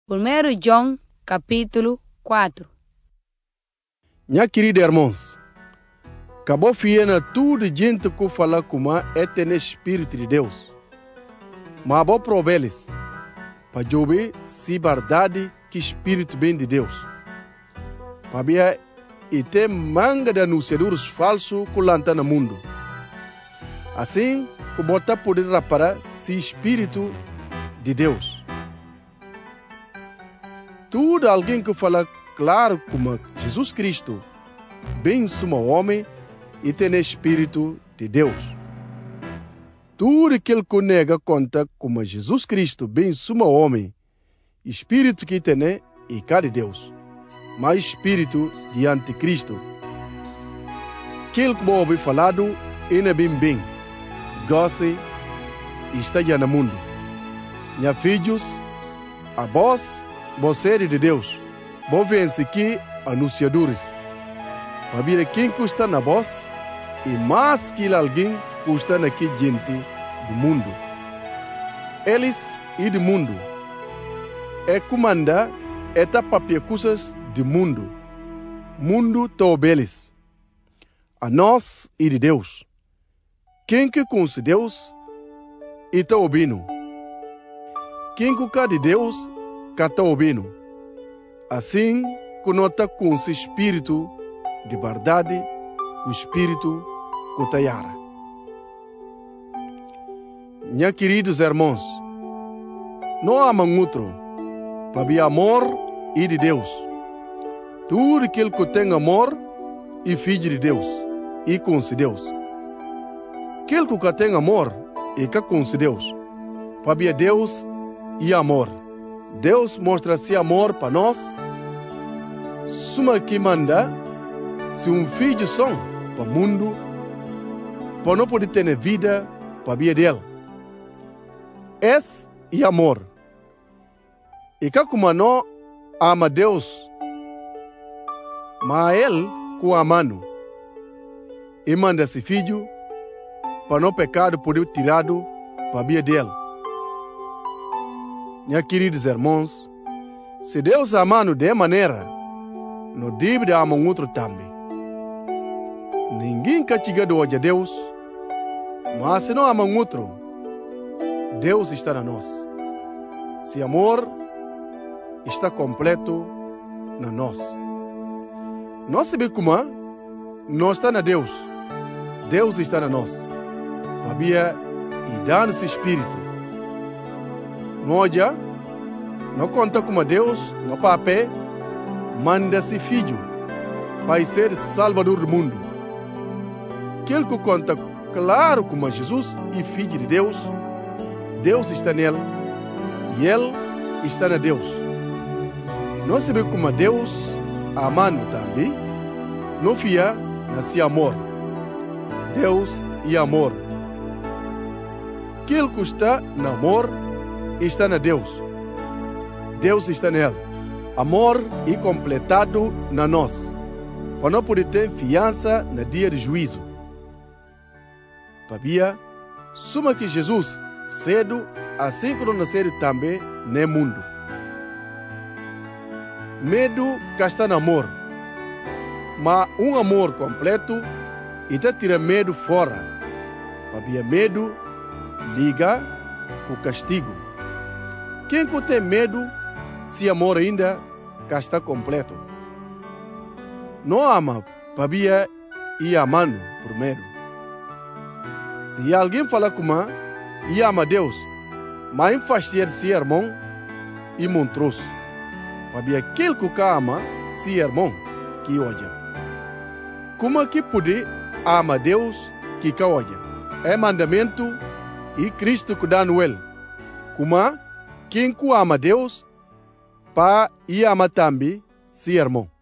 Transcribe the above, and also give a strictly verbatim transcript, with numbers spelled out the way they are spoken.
primeiro João, capítulo quatro. Minha querida irmãos, acabou fiena tudo gente que fala como é ter Espírito de Deus. Mas vou provar eles, para jogar se verdade que Espírito vem de Deus. Para ver e ter manga de anunciadores falsos que lançam no mundo. Assim, que botar poder reparar se Espírito de Deus. Tudo alguém que fala claro como Jesus Cristo, bem sumo homem e tem Espírito de Deus. Tudo aquele que nega conta como Jesus Cristo, bem sumo homem, Espírito que tem e cá de Deus, mas Espírito de Anticristo. Aquele que ouve falado é bem bem, gosta e está já no mundo. Minha filhos, a voz, você de Deus, vou vence aqui anunciadores. Para ver quem custa na voz e mais que alguém custa aqui gente do mundo. Eles e do mundo é comanda é tapapia coisas do mundo. Mundo tobeles. A nós e de Deus. Quem que conhece Deus e está ouvindo. Quem que cá de Deus que está ouvindo. Assim que nota com o Espírito de verdade, o Espírito que taiara. Minha queridos irmãos, não há outro para ver amor e de Deus. Tudo aquele que tem amor e filho de Deus e com Deus. Aquele que tem amor e que com Deus, para ver Deus e amor. Deus mostra seu amor para nós. Suma que manda se um filho são para o mundo, para não poder ter vida para a vida dele. Esse é amor. E que como não ama Deus, mas ele com amando e manda esse filho para não pecado poder tirado para a vida dele. Minha queridos irmãos, se Deus amando de maneira, não deve amar outro também. Ninguém castiga hoje a Deus, mas se não ama outro, Deus está na nós. Se amor está completo na nós. Nós sabemos como nós está na Deus, Deus está na nós. Sabia e dá-nos Espírito. Nós já não conta como Deus, no papel, manda-se filho para ser salvador do mundo. Aquele que conta claro como Jesus e filho de Deus, Deus está nele e ele está na Deus. Não sabemos como Deus, amando também, não fia nesse amor. Deus e amor. Aquele que está no amor, está na Deus. Deus está nele. Amor e completado na nós. Para não poder ter fiança no dia de juízo. Para suma que Jesus cedo, assim como nasceu também no mundo. Medo que está no amor. Mas um amor completo e te tira medo fora. Para medo liga o castigo. Quem que tem medo, se amor ainda está completo. Não ama para via e amando por medo. Se alguém fala como e ama Deus, mas faz ser seu irmão e montroso. Para via aquele que ama seu irmão que olha. Como que pode ama Deus que olha? É mandamento e Cristo que dá no ele. Como quem que ama Deus, para e ama também seu irmão.